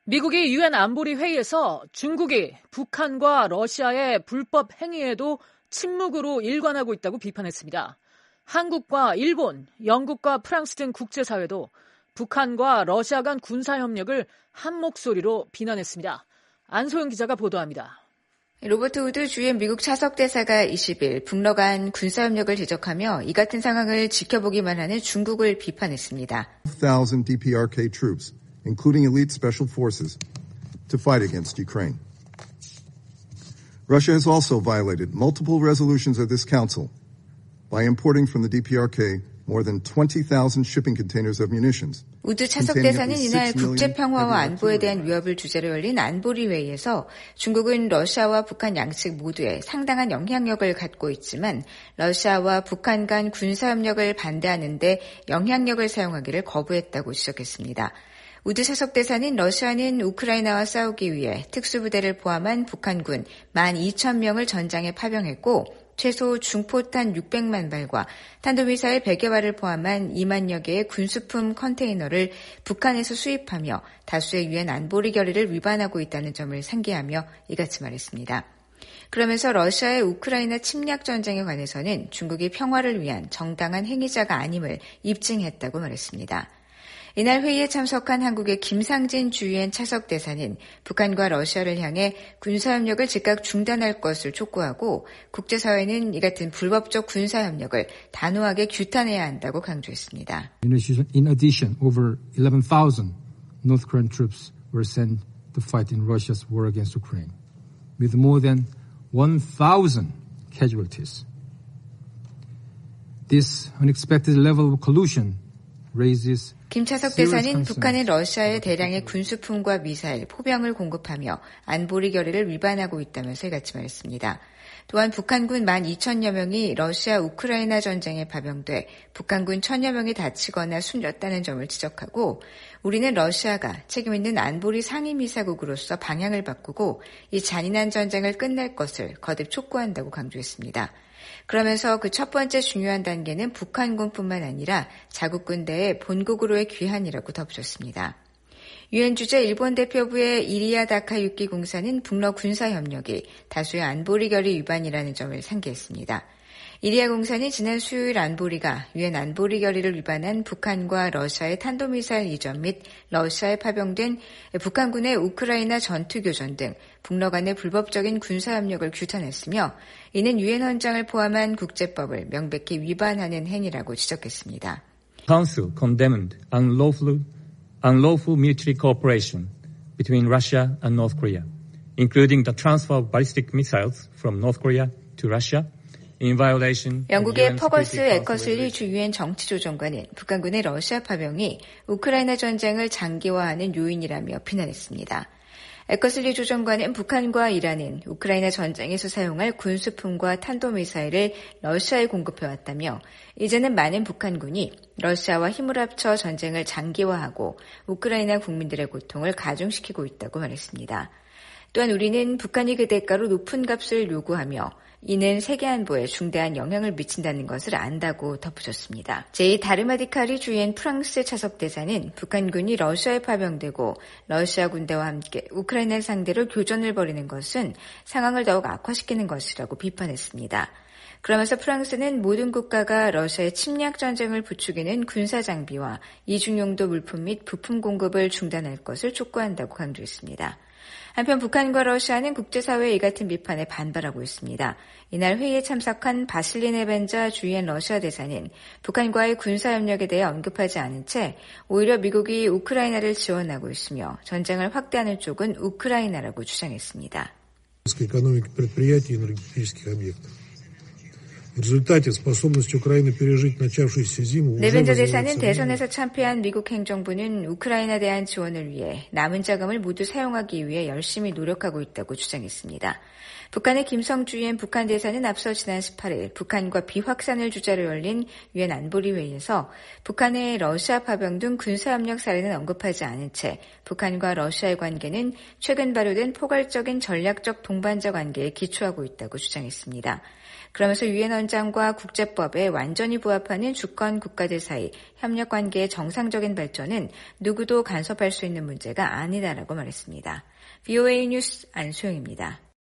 미국이 유엔 안보리 회의에서 중국이 북한과 러시아의 불법 행위에도 침묵으로 일관하고 있다고 비판했습니다. 한국과 일본, 영국과 프랑스 등 국제사회도 북한과 러시아 간 군사협력을 한 목소리로 비난했습니다. 안소영 기자가 보도합니다. 로버트 우드 주엔 미국 차석대사가 20일 북러 간 군사협력을 지적하며 이 같은 상황을 지켜보기만 하는 중국을 비판했습니다. 1,000 DPRK troops, including elite special forces, to fight against Ukraine. Russia has also violated multiple resolutions of this council by importing from the DPRK more than 20,000 shipping containers of munitions. 우드 차석대사는 이날 국제평화와 안보에 대한 위협을 주제로 열린 안보리 회의에서 중국은 러시아와 북한 양측 모두에 상당한 영향력을 갖고 있지만 러시아와 북한 간 군사협력을 반대하는 데 영향력을 사용하기를 거부했다고 지적했습니다. 우드 차석대사는 러시아는 우크라이나와 싸우기 위해 특수부대를 포함한 북한군 12,000명을 전장에 파병했고 최소 중포탄 600만 발과 탄도미사일 100여 발을 포함한 2만여 개의 군수품 컨테이너를 북한에서 수입하며 다수의 유엔 안보리 결의를 위반하고 있다는 점을 상기하며 이같이 말했습니다. 그러면서 러시아의 우크라이나 침략 전쟁에 관해서는 중국이 평화를 위한 정당한 행위자가 아님을 입증했다고 말했습니다. 이날 회의에 참석한 한국의 김상진 주유엔 차석대사는 북한과 러시아를 향해 군사협력을 즉각 중단할 것을 촉구하고 국제사회는 이 같은 불법적 군사협력을 단호하게 규탄해야 한다고 강조했습니다. In addition, over 11,000 North Korean troops were sent to fight in Russia's war against Ukraine, with more than 1,000 casualties. This unexpected level of collusion raises 김차석 대사는 북한은 러시아에 대량의 군수품과 미사일, 포병을 공급하며 안보리 결의를 위반하고 있다면서 이같이 말했습니다. 또한 북한군 12,000여 명이 러시아 우크라이나 전쟁에 파병돼 북한군 1,000여 명이 다치거나 숨졌다는 점을 지적하고 우리는 러시아가 책임 있는 안보리 상임이사국으로서 방향을 바꾸고 이 잔인한 전쟁을 끝낼 것을 거듭 촉구한다고 강조했습니다. 그러면서 그 첫 번째 중요한 단계는 북한군뿐만 아니라 자국 군대의 본국으로의 귀환이라고 덧붙였습니다. 유엔 주재 일본 대표부의 이리야 다카유키 공사는 북러 군사협력이 다수의 안보리 결의 위반이라는 점을 상기했습니다. 이리야 공사는 지난 수요일 안보리가 유엔 안보리 결의를 위반한 북한과 러시아의 탄도미사일 이전 및 러시아에 파병된 북한군의 우크라이나 전투교전 등 북러 간의 불법적인 군사협력을 규탄했으며 이는 유엔 헌장을 포함한 국제법을 명백히 위반하는 행위라고 지적했습니다. Council condemned unlawful military cooperation between Russia and North Korea, including the transfer of ballistic missiles from North Korea to Russia. 영국의 퍼거스 에커슬리 주 유엔 정치조정관은 북한군의 러시아 파병이 우크라이나 전쟁을 장기화하는 요인이라며 비난했습니다. 에커슬리 조정관은 북한과 이란은 우크라이나 전쟁에서 사용할 군수품과 탄도미사일을 러시아에 공급해왔다며 이제는 많은 북한군이 러시아와 힘을 합쳐 전쟁을 장기화하고 우크라이나 국민들의 고통을 가중시키고 있다고 말했습니다. 또한 우리는 북한이 그 대가로 높은 값을 요구하며 이는 세계 안보에 중대한 영향을 미친다는 것을 안다고 덧붙였습니다. 제2다르마디카리 주엔 프랑스 차석대사는 북한군이 러시아에 파병되고 러시아 군대와 함께 우크라이나를 상대로 교전을 벌이는 것은 상황을 더욱 악화시키는 것이라고 비판했습니다. 그러면서 프랑스는 모든 국가가 러시아의 침략 전쟁을 부추기는 군사 장비와 이중용도 물품 및 부품 공급을 중단할 것을 촉구한다고 강조했습니다. 한편 북한과 러시아는 국제사회의 이 같은 비판에 반발하고 있습니다. 이날 회의에 참석한 바실리 네벤자 주유엔 러시아 대사는 북한과의 군사협력에 대해 언급하지 않은 채 오히려 미국이 우크라이나를 지원하고 있으며 전쟁을 확대하는 쪽은 우크라이나라고 주장했습니다. 네벤자 대사는 대선에서 참패한 미국 행정부는 우크라이나에 대한 지원을 위해 남은 자금을 모두 사용하기 위해 열심히 노력하고 있다고 주장했습니다. 북한의 김성주 유엔 북한 대사는 앞서 지난 18일 북한과 비확산을 주제로 열린 유엔 안보리 회의에서 북한의 러시아 파병 등 군사협력 사례는 언급하지 않은 채 북한과 러시아의 관계는 최근 발효된 포괄적인 전략적 동반자 관계에 기초하고 있다고 주장했습니다. 그러면서 유엔 헌장과 국제법에 완전히 부합하는 주권 국가들 사이 협력 관계의 정상적인 발전은 누구도 간섭할 수 있는 문제가 아니다라고 말했습니다. VOA 뉴스 안수영입니다.